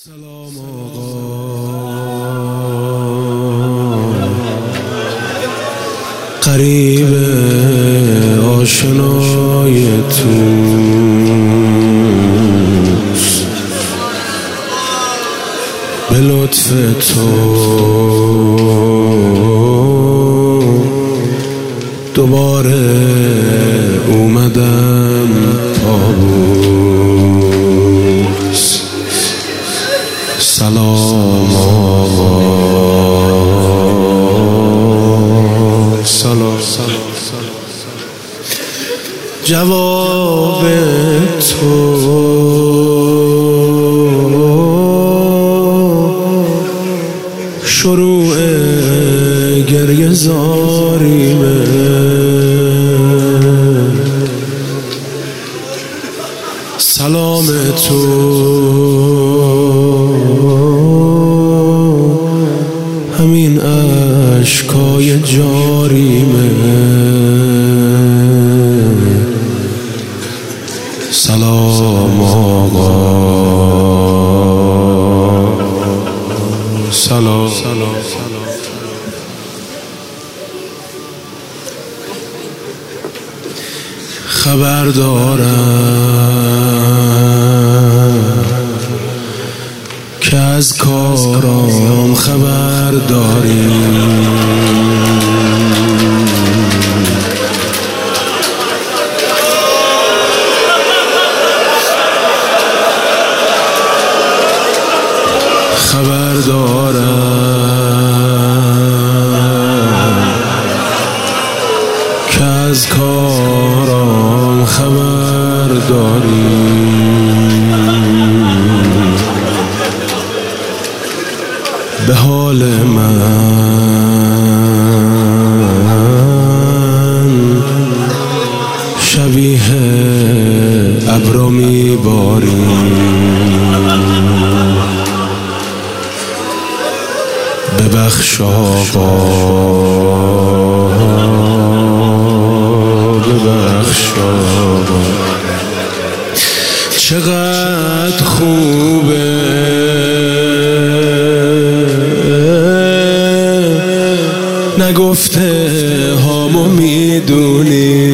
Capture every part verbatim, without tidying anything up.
سلام آقا، قریب آشنای توست، به لطف تو دوباره اومدم پابوس. سلام آقا، سلام جواب تو شروع گریه زاریمه، سلام تو همین اشکای جاریمه. سلام آقا، سلام خبر دارم که از کارام خبر داری، خبر دارم که از کارام خبر داری. به حال من شبیه ابرو میباری، ببخش آقا، ببخش آقا. چقدر خوبه نگفته هامو میدونی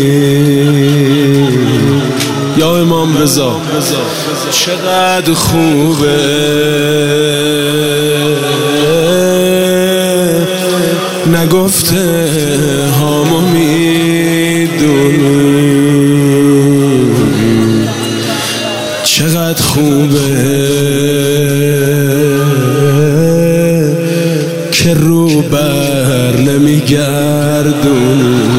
یا امام رضا، چقدر خوبه نگفته هامو میدونی، چقدر خوبه که رو بر نمیگردونی.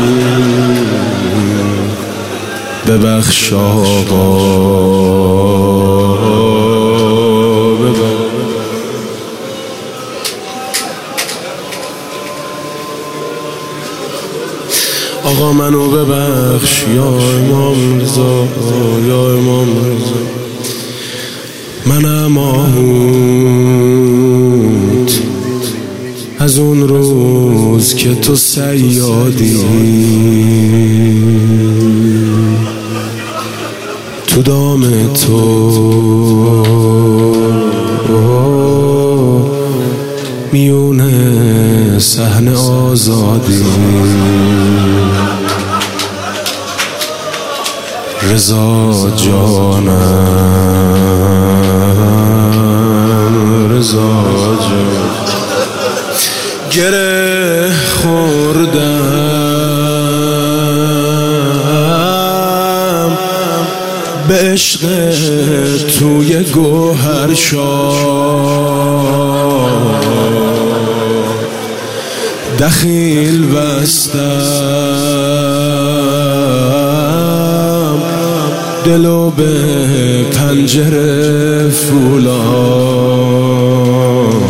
ببخش آقا، ببخش. آقا منو ببخش یا امام رضا، یا امام رضا. منم آهوت از اون روز که تو صیادی، تو دام تو میونه صحنه آزادی. رضا جانم، رضا جان، گره خوردم به عشق توی گوهر شاه، دخیل بستم دلو به پنجره فولاد.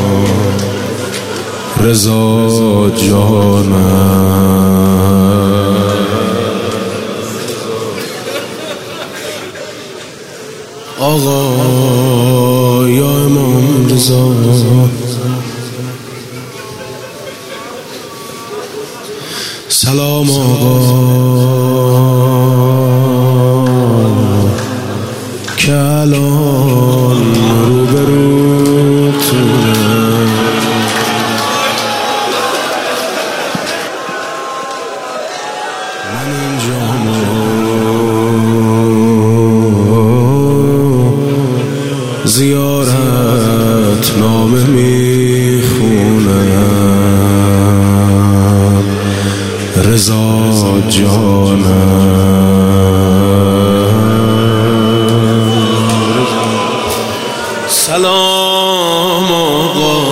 رضا جانم، آقا یا امام رضا. سلام آقا، که الان روبرو زیارت نامه میخونم رضا جانم. سلام آقا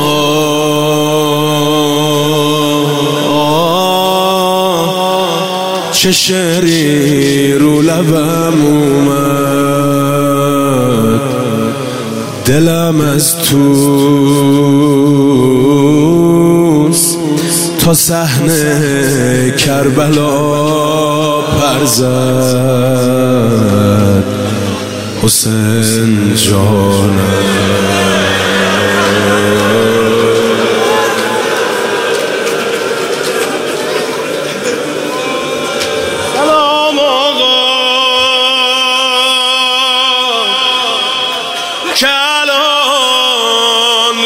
چه شعری رو لبم اومد، دلم از توس تا صحنه کربلا پر زد حسین جانم. که الان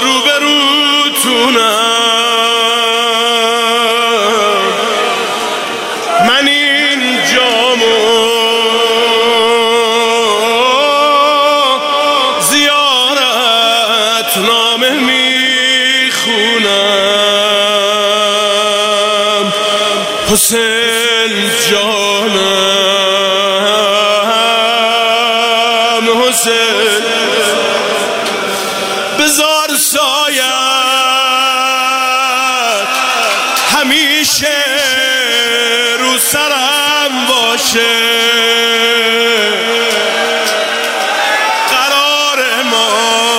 روبروتونم، من این جامو زیارت نامه میخونم حسین جانم. حسین بزار سایت همیشه رو سرم باشه، قرار ما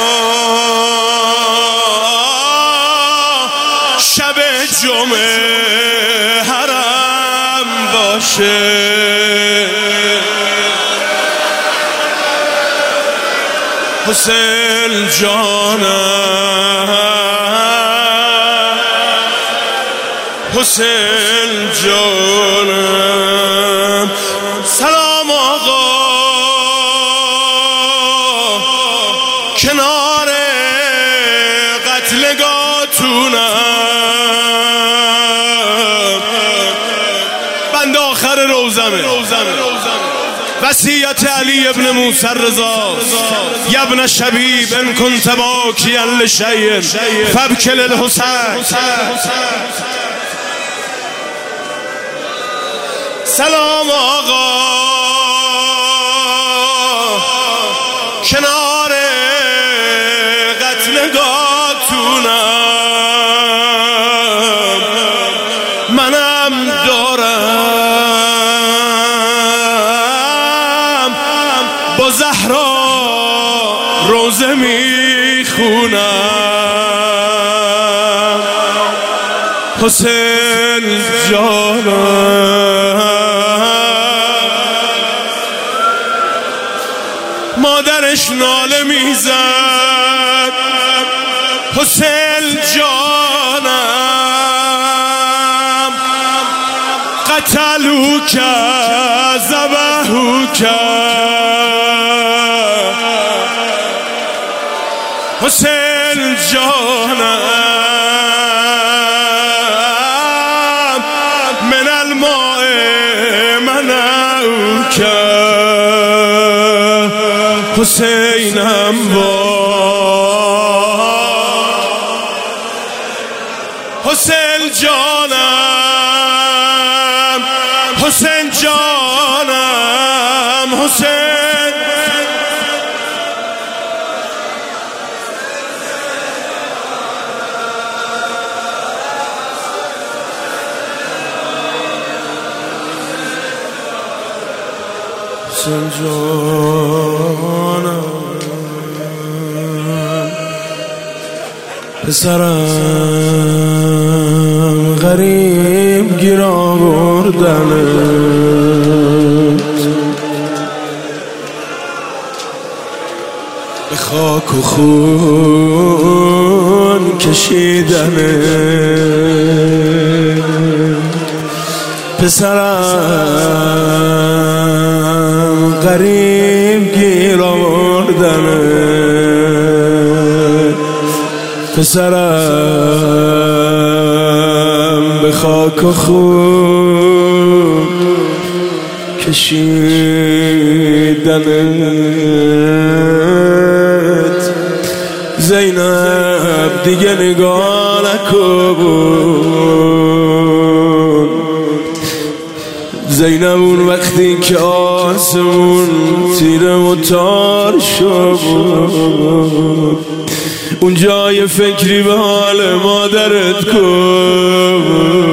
شب جمعه حرم باشه. حسین جانم، حسین جانم. سلام آقا کنار قتلگاهتونم، بند آخر روزمه، وصیت علی ابن موسی رضا یا ابن شبیب ان کنت باکیا لشیء فابکی للحسین. سلام آقا کنار قتلگاهتونم، منم دارم با زهرا روزه میخونم حسین جانم. مادرش ناله میزد حسین جانم، قتلو که ذبحو که حسین جانم، من الماء منعو که حسینم با حسین جانم، حسین جانم، حسین حسین جانم. پسرم غریب گیر آوردنت، به خاک و خون کشیدنت. پسرم غریب گیر آوردنت، پسرم به خاک و خون کشیدنت. زینب دیگه نگاه نکن. زینب اون وقتی که آسمون تیره و تار شد، اون جای فکری به حال مادرت کن.